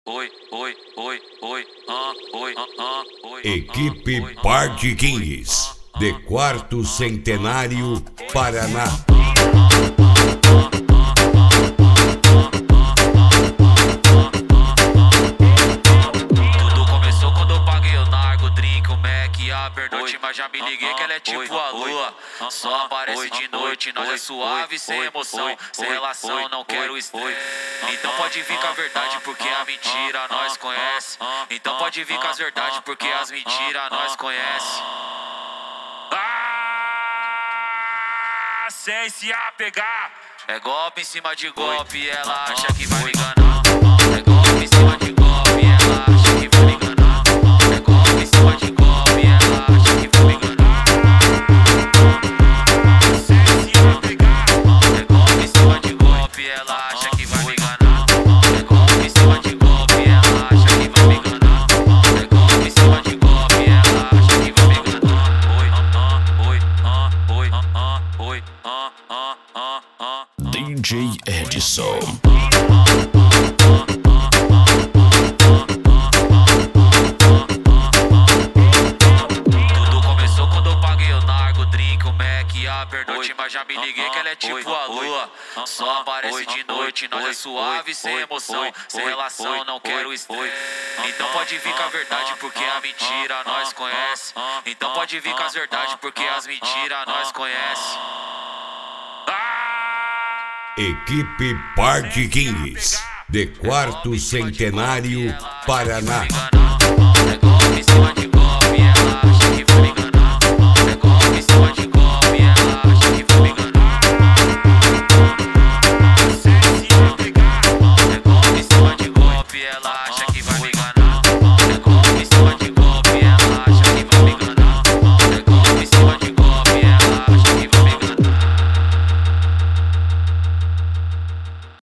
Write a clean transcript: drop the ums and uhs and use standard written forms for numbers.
Equipe Party Kings, de quarto centenário, Paraná. Tudo começou quando eu paguei o nargo, drink, o Mac e a pernoite, mas já me liguei que ela é tipo a lua. Só aparece de noite, nós é suave, sem emoção, sem relação, não quero estresse. Então pode vir com a verdade, porque a mentira nós conhece. Então pode vir com as verdades, porque as mentiras nós conhece. Sem se apegar. É golpe em cima de golpe, ela acha que vai me enganar. É golpe em cima de golpe, ela acha que vai me enganar. É golpe em cima de golpe, ela acha que vai me enganar. Sem se apegar. É golpe em cima de golpe, ela acha que vai me enganar. É golpe em cima de golpe, ela acha que vai me enganar. É golpe em cima de golpe, ela acha que vai me enganar. DJ Edson. Tudo começou quando eu paguei o nargo, drink, o Mac e a pernoite, mas já me liguei que ela é tipo a lua. Só aparece de noite, nós é suave, sem emoção, sem relação, não quero estresse. Então pode vir com a verdade, porque a mentira nós conhece. Então pode vir com as verdades, porque as mentiras nós conhece. Equipe Party Kings, de quarto centenário, Paraná. É golpe em cima de